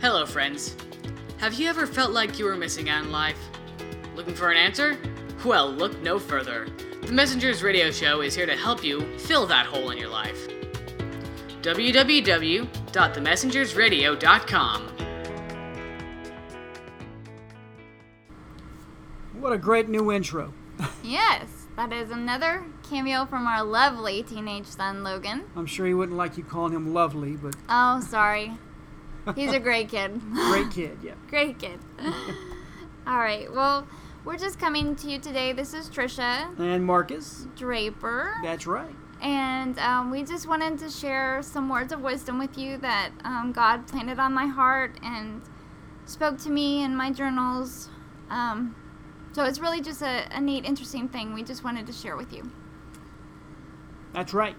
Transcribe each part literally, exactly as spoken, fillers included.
Hello, friends. Have you ever felt like you were missing out in life? Looking for an answer? Well, look no further. The Messengers Radio Show is here to help you fill that hole in your life. w w w dot the messengers radio dot com. What a great new intro. Yes, that is another cameo from our lovely teenage son, Logan. I'm sure he wouldn't like you calling him lovely, but... Oh, sorry. He's a great kid. Great kid, yeah. Great kid. All right, well, we're just coming to you today. This is Trisha. And Marcus. Draper. That's right. And um, we just wanted to share some words of wisdom with you that um, God planted on my heart and spoke to me in my journals. Um, so it's really just a, a neat, interesting thing we just wanted to share with you. That's right.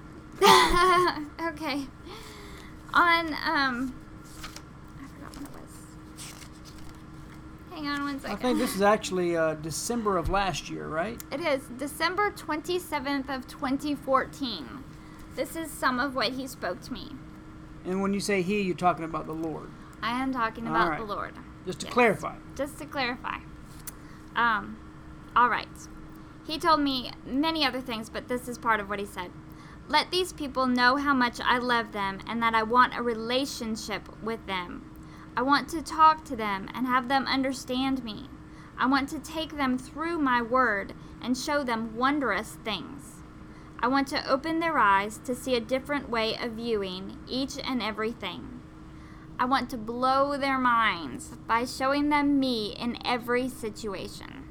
Okay. On, um, I forgot what it was. Hang on one second. I think this is actually uh, December of last year, right? It is December twenty-seventh of twenty fourteen. This is some of what he spoke to me. And when you say he, you're talking about the Lord. I am talking about right. the Lord. Just to Yes. clarify. Just to clarify. Um, all right. He told me many other things, but this is part of what he said. Let these people know how much I love them and that I want a relationship with them. I want to talk to them and have them understand me. I want to take them through my word and show them wondrous things. I want to open their eyes to see a different way of viewing each and everything. I want to blow their minds by showing them me in every situation.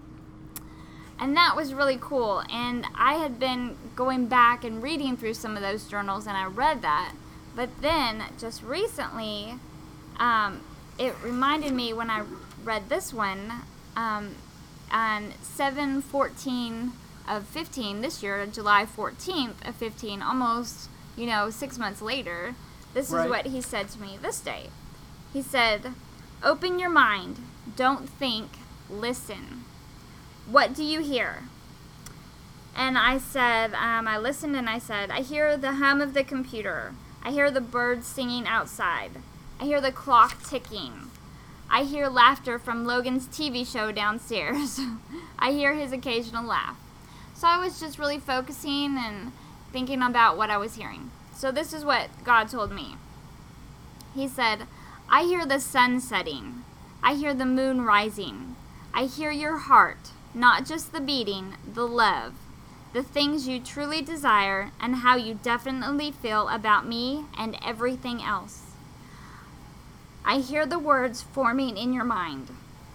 And that was really cool. And I had been going back and reading through some of those journals, and I read that. But then, just recently, um, it reminded me when I read this one, um, on seven fourteen of fifteen this year, July fourteenth of fifteen, almost, you know, six months later. This Right. is what he said to me this day. He said, open your mind. Don't think. Listen. What do you hear? And I said, um, I listened and I said, I hear the hum of the computer. I hear the birds singing outside. I hear the clock ticking. I hear laughter from Logan's T V show downstairs. I hear his occasional laugh. So I was just really focusing and thinking about what I was hearing. So this is what God told me. He said, I hear the sun setting. I hear the moon rising. I hear your heart, not just the beating, the love, the things you truly desire, and how you definitely feel about me and everything else. I hear the words forming in your mind.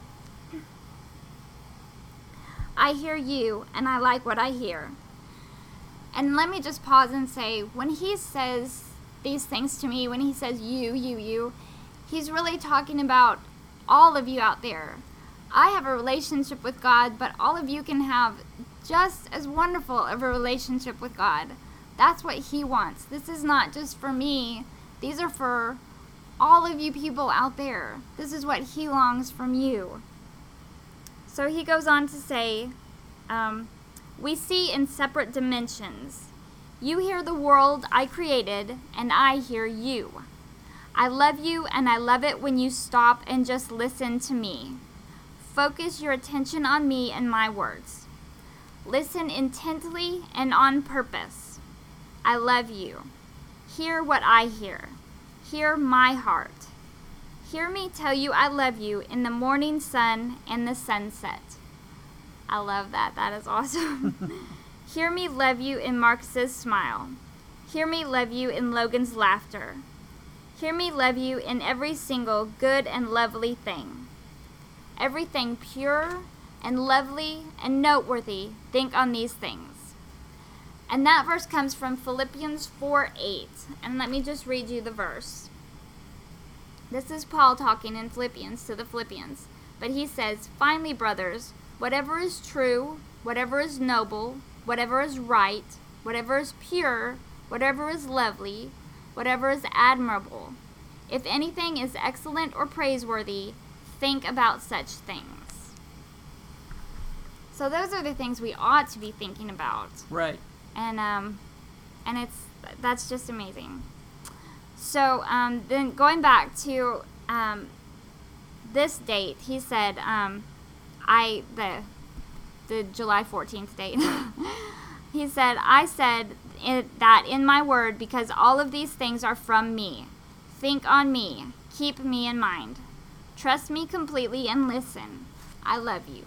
I hear you, and I like what I hear. And let me just pause and say, when he says these things to me, when he says you, you, you, he's really talking about all of you out there. I have a relationship with God, but all of you can have just as wonderful of a relationship with God. That's what he wants. This is not just for me. These are for all of you people out there. This is what he longs from you. So he goes on to say, um, we see in separate dimensions. You hear the world I created, and I hear you. I love you, and I love it when you stop and just listen to me. Focus your attention on me and my words. Listen intently and on purpose. I love you. Hear what I hear. Hear my heart. Hear me tell you I love you in the morning sun and the sunset. I love that. That is awesome. Hear me love you in Marcus's smile. Hear me love you in Logan's laughter. Hear me love you in every single good and lovely thing. Everything pure and lovely and noteworthy, think on these things. And that verse comes from Philippians four eight. And let me just read you the verse. This is Paul talking in Philippians to the Philippians. But he says, finally, brothers, whatever is true, whatever is noble, whatever is right, whatever is pure, whatever is lovely, whatever is admirable, if anything is excellent or praiseworthy, think about such things. So those are the things we ought to be thinking about. Right. And um, and it's that's just amazing. So um, then going back to um, this date, he said, um, I, the, the July fourteenth date, he said, I said it, that in my word because all of these things are from me. Think on me. Keep me in mind. Trust me completely and listen. I love you.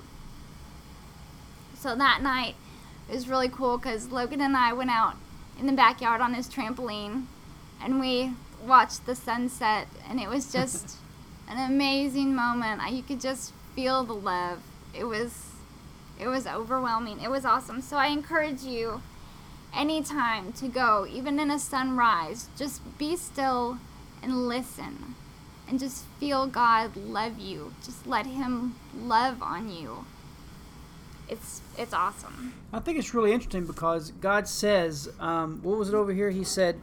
So that night, it was really cool because Logan and I went out in the backyard on his trampoline and we watched the sunset, and it was just an amazing moment. You could just feel the love. It was it was overwhelming. It was awesome. So I encourage you anytime to go, even in a sunrise, just be still and listen and just feel God love you. Just let him love on you. It's it's awesome. I think it's really interesting because God says, um, what was it over here? He said,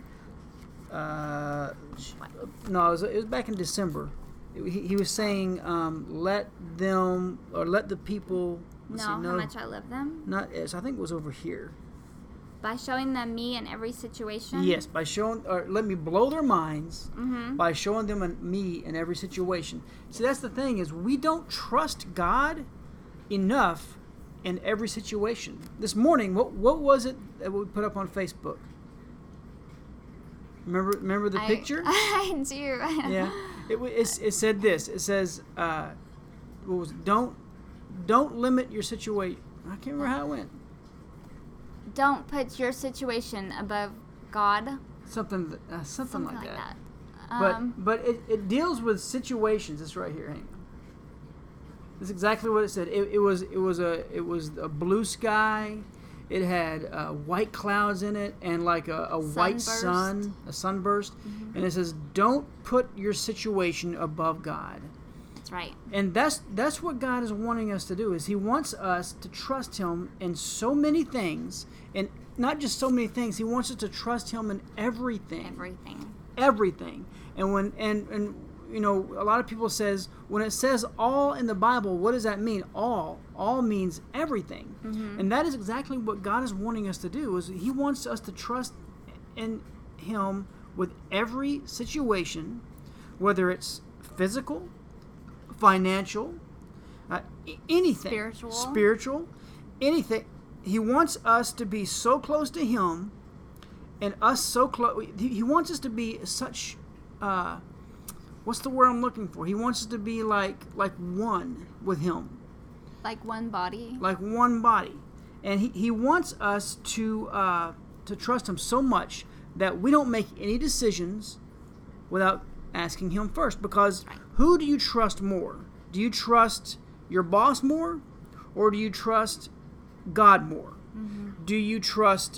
uh, no, it was, it was back in December. He, he was saying, um, let them, or let the people Know see, how no, much I love them. Not yes, I think it was over here. By showing them me in every situation. Yes, by showing, or let me blow their minds Mm-hmm. by showing them an, me in every situation. See, that's the thing is we don't trust God enough in every situation. This morning, what what was it that we put up on Facebook? Remember remember the I, picture? I do. Yeah. It, wa- it's, it said this. It says, uh, what was it? Don't don't limit your situation. I can't remember how it went. Don't put your situation above God. Something uh, something, Something like, like that. that. Um, But but it, it deals with situations. It's right here. Hang on. That's exactly what it said. It, it was it was a it was a blue sky. It had uh, white clouds in it and like a, a white Sunburst. sun, a sunburst. Mm-hmm. And it says, "Don't put your situation above God." that's right. And that's that's what God is wanting us to do. Is He wants us to trust Him in so many things, and not just so many things. He wants us to trust Him in everything. Everything. everything. And when and and you know, a lot of people says when it says all in the Bible, what does that mean? All. All means everything. Mm-hmm. And that is exactly what God is wanting us to do. Is He wants us to trust in Him with every situation, whether it's physical, financial, uh, a- anything, Spiritual. spiritual, anything. He wants us to be so close to Him, and us so close. He he wants us to be such. Uh, what's the word I'm looking for? He wants us to be like like one with Him, Like one body. like one body, and He He wants us to uh, to trust Him so much that we don't make any decisions without asking Him first. Because who do you trust more? Do you trust your boss more, or do you trust God more? Mm-hmm. Do you trust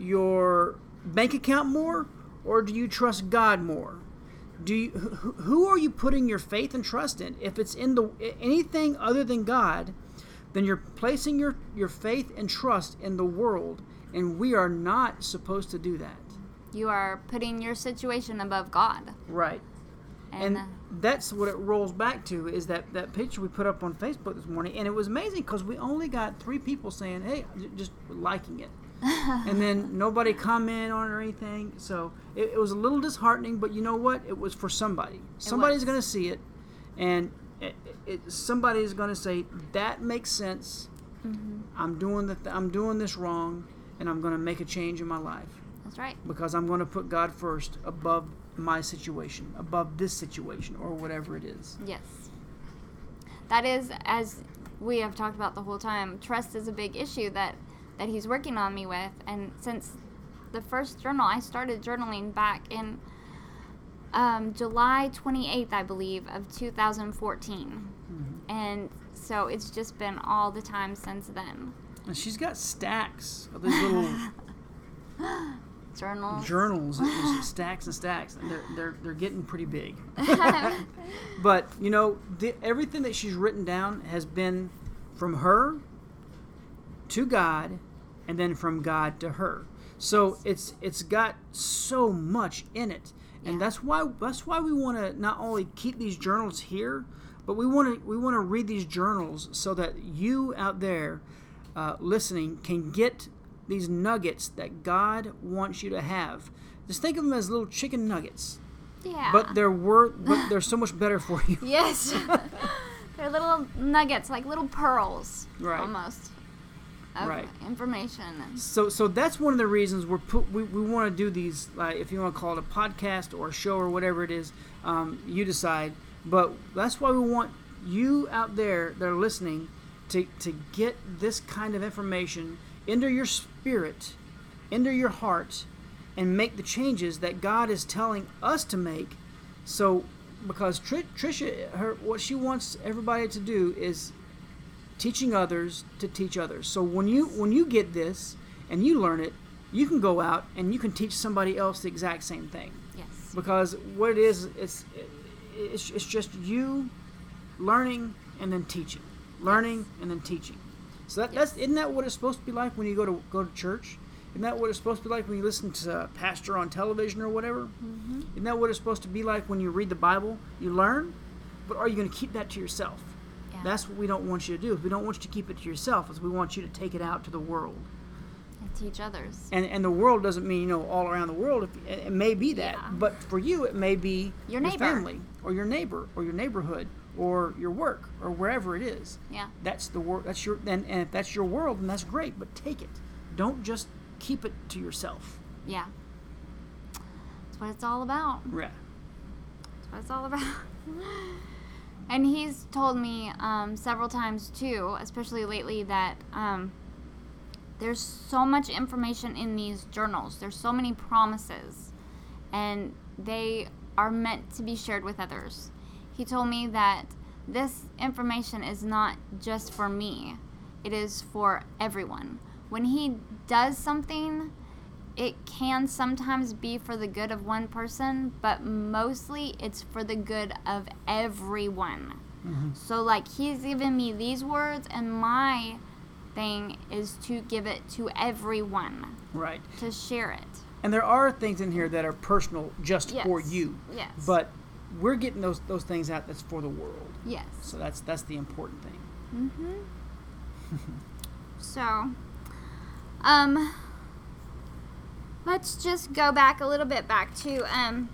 your bank account more, or do you trust God more? Do you, who, who are you putting your faith and trust in? If it's in the anything other than God, then you're placing your, your faith and trust in the world, and we are not supposed to do that. You are putting your situation above God. Right. And, And uh, that's what it rolls back to, is that, that picture we put up on Facebook this morning. And it was amazing because we only got three people saying, hey, j- just liking it. And then nobody commented on it or anything. So it, it was a little disheartening, but you know what? It was for somebody. Somebody's was. going to see it, and it, it, somebody's going to say, that makes sense. mm-hmm. I'm doing the th- I'm doing this wrong, and I'm going to make a change in my life. That's right. Because I'm going to put God first above my situation, above this situation, or whatever it is. Yes. That is, as we have talked about the whole time, trust is a big issue that, that He's working on me with. And since the first journal, I started journaling back in um, July twenty-eighth, I believe, of two thousand fourteen. Mm-hmm. And so it's just been all the time since then. And she's got stacks of these little Journals. journals, just stacks and stacks, and they're they're they're getting pretty big. But you know, the, everything that she's written down has been from her to God, and then from God to her. So it's it's got so much in it, and Yeah. that's why that's why we want to not only keep these journals here, but we want to we want to read these journals so that you out there uh, listening can get these nuggets that God wants you to have. Just think of them as little chicken nuggets. Yeah. But they're wor- but they're so much better for you. Yes. They're little nuggets, like little pearls, Right. almost, of Right. information. And So so that's one of the reasons we're put, we, we want to do these, like, if you want to call it a podcast or a show or whatever it is, um, you decide. But that's why we want you out there that are listening to, to get this kind of information into your spirit, into your heart, and make the changes that God is telling us to make. So, because Tr- Trisha, her, what she wants everybody to do is teaching others to teach others. So when you when you get this and you learn it, you can go out and you can teach somebody else the exact same thing. yes. Because what it is, it's it's, it's just you learning and then teaching, learning Yes. and then teaching. So that, Yes. that's isn't that what it's supposed to be like when you go to go to church? Isn't that what it's supposed to be like when you listen to a pastor on television or whatever? Mm-hmm. Isn't that what it's supposed to be like when you read the Bible? You learn, but are you going to keep that to yourself? Yeah. That's what we don't want you to do. We don't want you to keep it to yourself. Is we want you to take it out to the world. And teach others. And and the world doesn't mean, you know, all around the world. If, it, it may be that, Yeah. but for you, it may be Your neighbor. family or your neighbor or your neighborhood or your work or wherever it is. Yeah. That's the world. That's your and, and if that's your world, then that's great. But take it. Don't just keep it to yourself. Yeah. That's what it's all about. Yeah. That's what it's all about. And he's told me um, several times too, especially lately, that um, there's so much information in these journals. There's so many promises, and they are meant to be shared with others. He told me that this information is not just for me. It is for everyone. When he does something, it can sometimes be for the good of one person, but mostly it's for the good of everyone. Mm-hmm. So, like, he's given me these words, and my thing is to give it to everyone, Right. to share it. And there are things in here that are personal just Yes. for you. Yes. But we're getting those those things out that's for the world. Yes. So that's that's the important thing. Mm-hmm. So, um, let's just go back a little bit back to, um,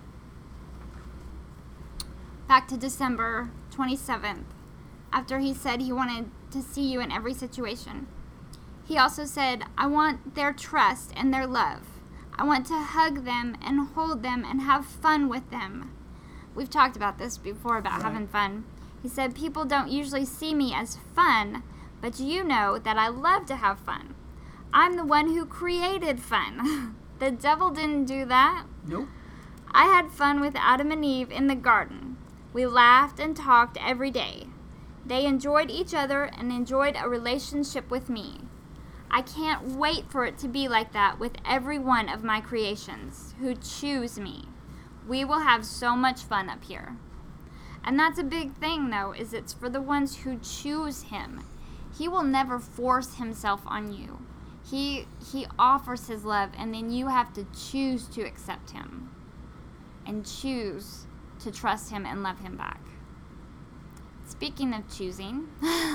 back to December twenty-seventh, after he said he wanted to see you in every situation. He also said, I want their trust and their love. I want to hug them and hold them and have fun with them. We've talked about this before, about Right. having fun. He said, people don't usually see me as fun, but you know that I love to have fun. I'm the one who created fun. The devil didn't do that. Nope. I had fun with Adam and Eve in the garden. We laughed and talked every day. They enjoyed each other and enjoyed a relationship with me. I can't wait for it to be like that with every one of my creations who choose me. We will have so much fun up here. And that's a big thing, though, is it's for the ones who choose him. He will never force himself on you. He he offers his love, and then you have to choose to accept him and choose to trust him and love him back. Speaking of choosing,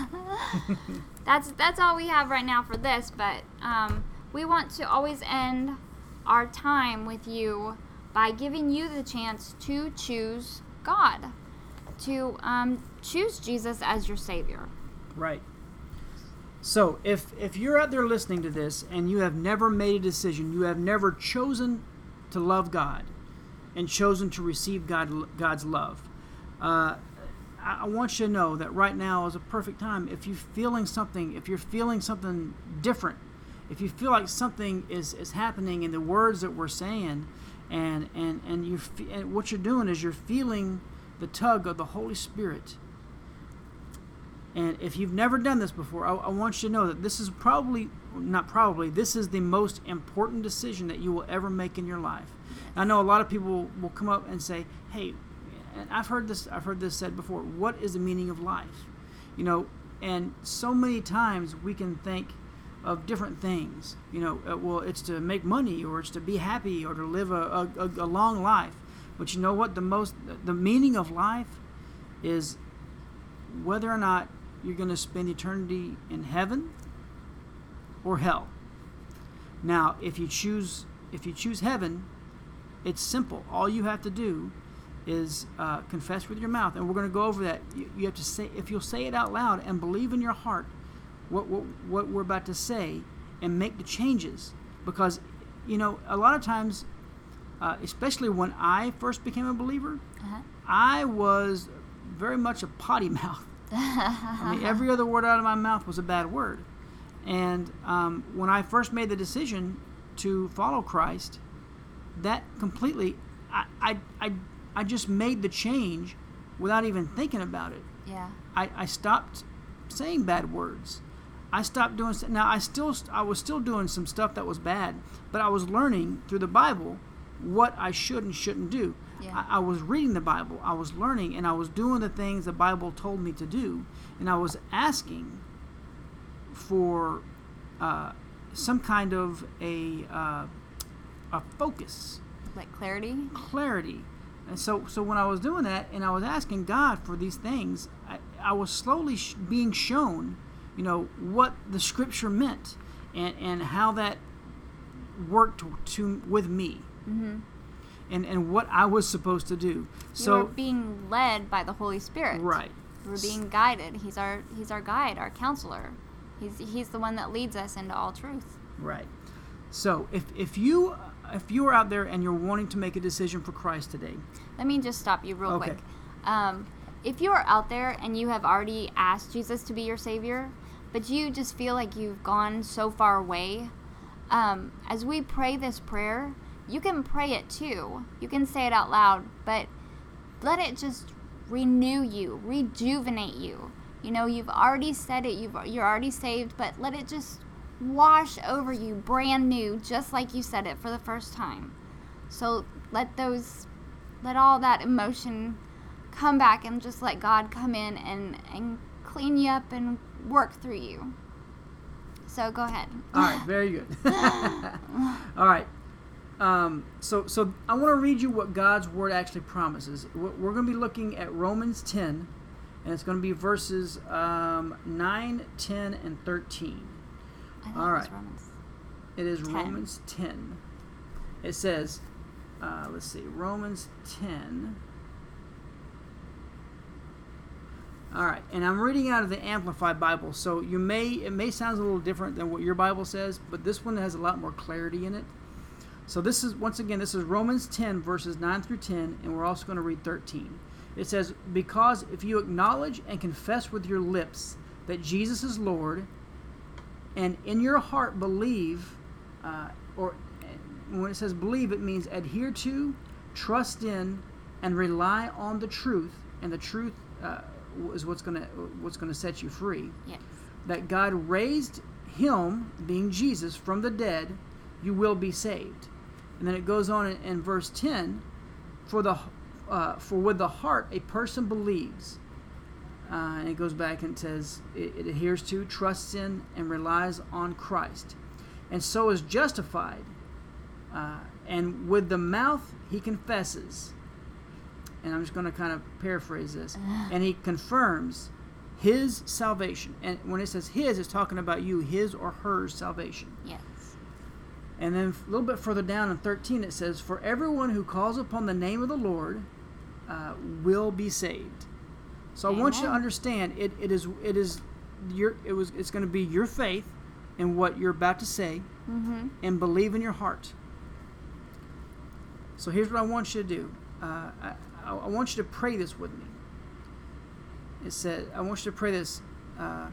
that's that's all we have right now for this, but um, we want to always end our time with you by giving you the chance to choose God, to um, choose Jesus as your Savior. Right. So if if you're out there listening to this and you have never made a decision, you have never chosen to love God and chosen to receive God God's love, uh, I, I want you to know that right now is a perfect time. If you're feeling something, if you're feeling something different, if you feel like something is, is happening in the words that we're saying, and and and you and what you're doing is you're feeling the tug of the Holy Spirit. And if you've never done this before, I, I want you to know that this is probably, not probably, this is the most important decision that you will ever make in your life. I know a lot of people will come up and say, hey, and I've heard this, I've heard this said before, what is the meaning of life? You know, and so many times we can think of different things. You know, uh, well, it's to make money, or it's to be happy, or to live a, a, a long life. But you know what? The most, the meaning of life is whether or not you're going to spend eternity in heaven or hell. Now, if you choose if you choose heaven, it's simple. All you have to do is uh, confess with your mouth, and we're going to go over that. You, you have to say, if you'll say it out loud and believe in your heart what, what what we're about to say, and make the changes, because you know a lot of times, uh, especially when I first became a believer, uh-huh. I was very much a potty mouth. I mean, every other word out of my mouth was a bad word, and um, when I first made the decision to follow Christ, that completely, I I. I I just made the change without even thinking about it. Yeah. I, I stopped saying bad words. I stopped doing. Now I still I was still doing some stuff that was bad, but I was learning through the Bible what I should and shouldn't do. Yeah. I, I was reading the Bible. I was learning, and I was doing the things the Bible told me to do, and I was asking for uh, some kind of a uh, a focus. Like clarity. Clarity. And so, so when I was doing that, and I was asking God for these things, I, I was slowly sh- being shown, you know, what the Scripture meant, and, and how that worked to, to with me, mm-hmm. and and what I was supposed to do. So you were being led by the Holy Spirit. Right. We're being guided. He's our He's our guide, our counselor. He's He's the one that leads us into all truth. Right. So if if you if you are out there and you're wanting to make a decision for Christ today, let me just stop you real okay. quick. Um, if you are out there and you have already asked Jesus to be your Savior, but you just feel like you've gone so far away, um, as we pray this prayer, you can pray it too. You can say it out loud, but let it just renew you, rejuvenate you. You know, you've already said it, you've, you're already saved, but let it just wash over you brand new, just like you said it for the first time. So let those, let all that emotion come back, and just let God come in and, and clean you up and work through you. So go ahead. All right, very good. All right. Um, so, so I want to read you what God's Word actually promises. We're going to be looking at Romans ten, and it's going to be verses um, nine, ten, and thirteen. All right. It is ten. Romans ten. It says, uh, let's see, Romans ten. All right, and I'm reading out of the Amplified Bible, so you may it may sound a little different than what your Bible says, but this one has a lot more clarity in it. So this is, once again, this is Romans ten, verses nine through ten, and we're also going to read thirteen. It says, because if you acknowledge and confess with your lips that Jesus is Lord, and in your heart believe, uh, or when it says believe, it means adhere to, trust in, and rely on the truth, and the truth uh, is what's gonna what's gonna set you free. Yes. That God raised him, being Jesus, from the dead, you will be saved. And then it goes on in, in verse ten, for the uh, for with the heart a person believes. Uh, and it goes back and says it, it adheres to, trusts in, and relies on Christ, and so is justified. Uh, and with the mouth he confesses, and I'm just going to kind of paraphrase this, and he confirms his salvation. And when it says his, it's talking about you, his or her salvation. Yes. And then a little bit further down in thirteen, it says, for everyone who calls upon the name of the Lord uh, will be saved. So Amen. I want you to understand, it, it is it is your it was it's going to be your faith in what you're about to say, mm-hmm. and believe in your heart. So here's what I want you to do. Uh, I, I want you to pray this with me. It said, I want you to pray this. Uh,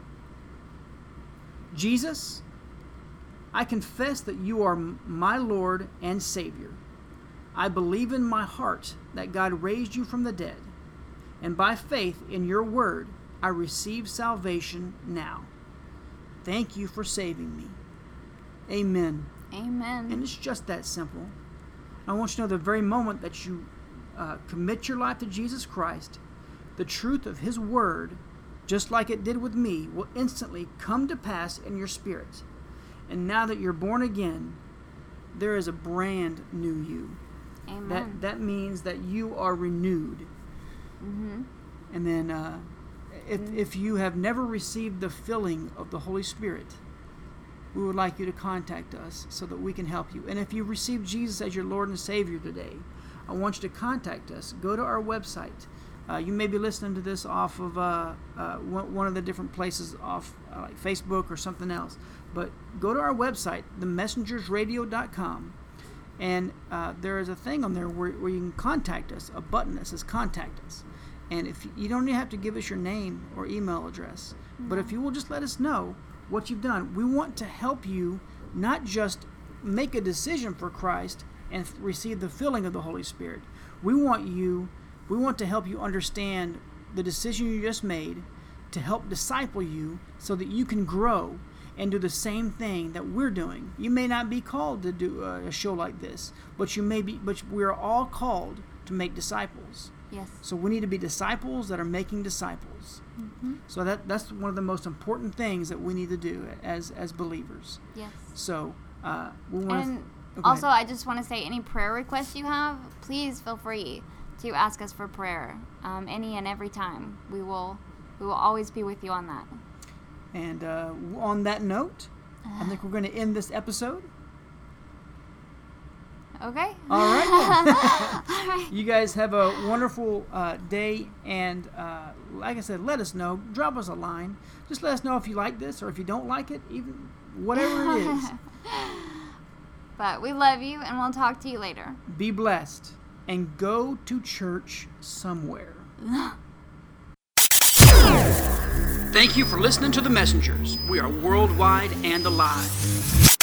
Jesus, I confess that you are my Lord and Savior. I believe in my heart that God raised you from the dead. And by faith in your word, I receive salvation now. Thank you for saving me. Amen. Amen. And it's just that simple. I want you to know the very moment that you uh, commit your life to Jesus Christ, the truth of his word, just like it did with me, will instantly come to pass in your spirit. And now that you're born again, there is a brand new you. Amen. That that means that you are renewed. Mm-hmm. And then uh, if, mm-hmm. if you have never received the filling of the Holy Spirit, we would like you to contact us so that we can help you. And if you receive Jesus as your Lord and Savior today, I want you to contact us. Go to our website. Uh, you may be listening to this off of uh, uh, one, one of the different places off uh, like Facebook or something else. But go to our website, the messengers radio dot com, and uh, there is a thing on there where, where you can contact us, a button that says contact us. And if you don't even have to give us your name or email address, mm-hmm. but if you will just let us know what you've done, we want to help you not just make a decision for Christ and receive the filling of the Holy Spirit. We want you, we want to help you understand the decision you just made, to help disciple you so that you can grow and do the same thing that we're doing. You may not be called to do a show like this, but you may be, but we're all called to make disciples. Yes. So we need to be disciples that are making disciples. Mm-hmm. So that that's one of the most important things that we need to do as as believers. Yes. So uh, we want and to. Also, I just want to say, any prayer requests you have, please feel free to ask us for prayer. Um, any and every time, we will we will always be with you on that. And uh, on that note, I think we're going to end this episode. Okay. All right. All right. You guys have a wonderful uh, day, and uh, like I said, let us know. Drop us a line. Just let us know if you like this or if you don't like it, even whatever it is. But we love you, and we'll talk to you later. Be blessed, and go to church somewhere. Thank you for listening to The Messengers. We are worldwide and alive.